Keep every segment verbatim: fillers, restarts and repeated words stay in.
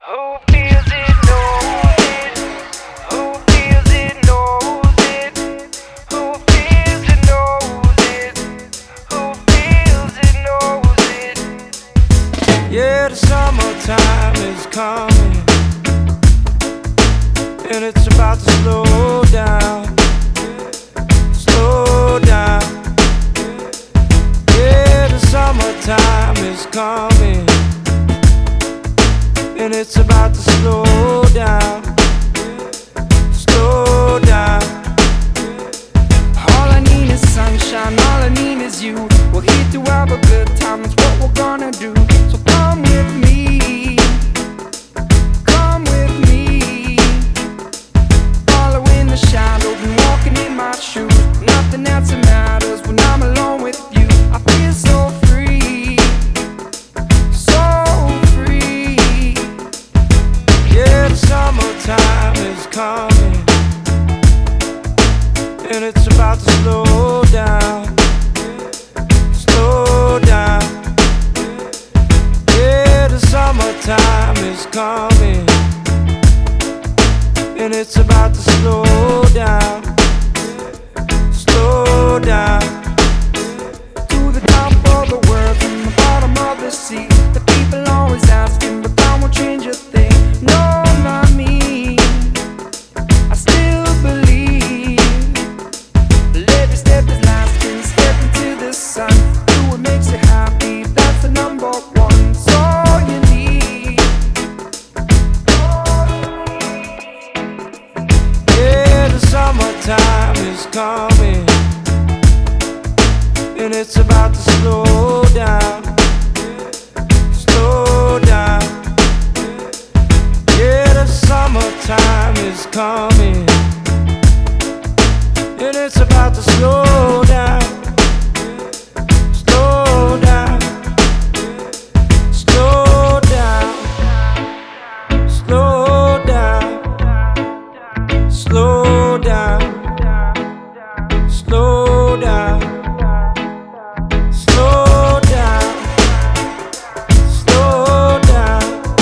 Who feels it knows it. Who feels it knows it. Who feels it knows it. Who feels it knows it. Yeah, the summertime is coming, and it's about to slow down. Slow down. Yeah, the summertime is coming, and it's about to slow down. Slow down. All I need is sunshine, all I need is you. We're here to have a good time, it's what we're gonna do. So come with me, come with me. Following the shadows and walking in my shoes. Nothing else matters when I'm alone with you. I feel so free, so free. Yeah, the summertime is coming, and it's about to slow down. Slow down. Yeah, the summertime is coming, and it's about to slow down. Slow down. To the top of the world, from the bottom of the sea. The people always asking, but that won't change a thing. No, not me. I still believe. But every step is lasting, step into the sun. Do what makes you happy, that's the number one. It's all you need. Yeah, the summertime is coming, and it's about to slow down. Slow down. Yeah, the summertime is coming, and it's about to slow down. Slow down. Slow down. Slow down. Slow down. Slow down. Slow down. Slow down.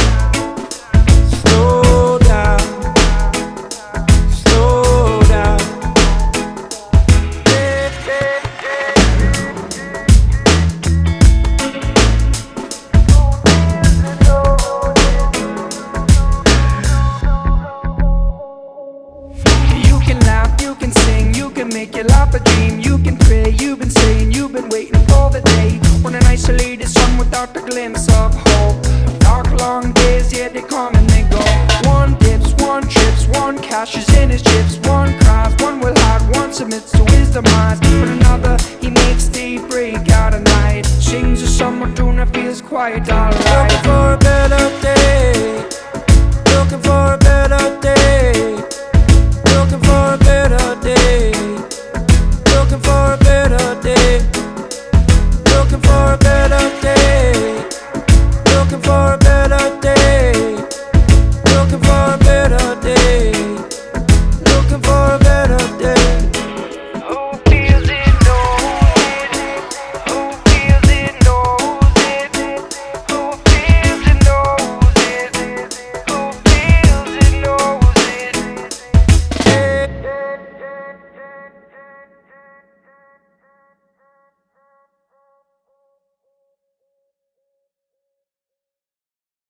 Slow down. Slow down. You can laugh, you can sing, you can make your life a dream. You can pray, you've been saying, you've been waiting for the day when an isolated sun without a glimpse of hope. Dark long days, yeah, they come and they go. One dips, one trips, one cashes in his chips. One cries, one will hide, one submits to his demise. But another, he makes daybreak out of night. Sings a summer tune that feels quite alright. Looking for a better